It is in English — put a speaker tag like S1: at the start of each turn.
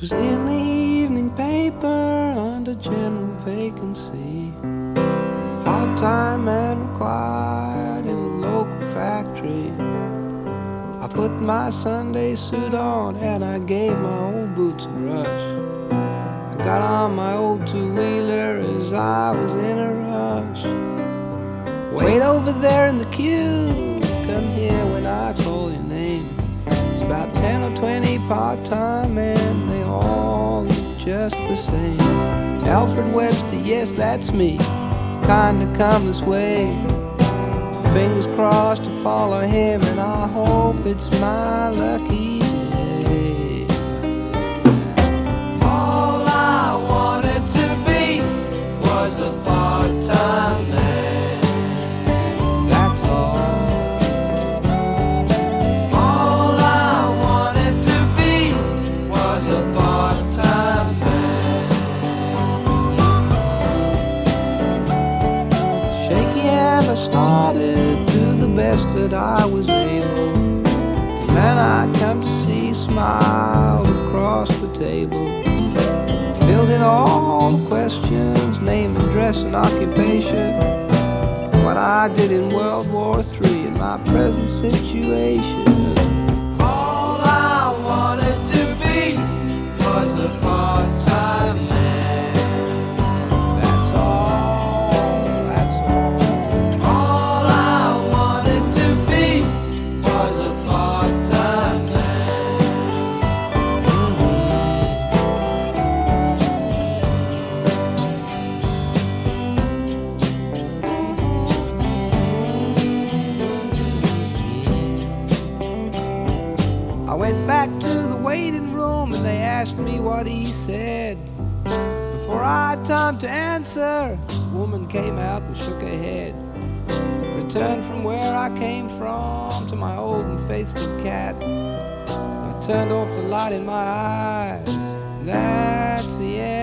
S1: was in the evening paper under general vacancy. Part-time man required in a local factory. I put my Sunday suit on and I gave my old boots a brush. I got on my old two-wheeler as I was in a rush. Wait over there in the queue, come here when I call your name. It's about 10 or 20 part-time men, they all look just the same. Alfred Webster, yes, that's me, kinda come this way. With fingers crossed to follow him, and I hope it's my lucky day. All I wanted to be was a part-time man. That's all. All I wanted to be was a part-time man. Shaky hand I started, do the best that I was able. The man I'd come to see smiled across the table. Filled in all the questions, name, address, and occupation. What I did in World War III and my present situation. All I wanted to be was a part-time man. That's all, that's all. All I wanted to be was a part-time man. I went back to the waiting room and they asked me what he said. Before I had time to answer, a woman came out and shook her head. Returned from where I came from to my old and faithful cat. I turned off the light in my eyes. That's the end.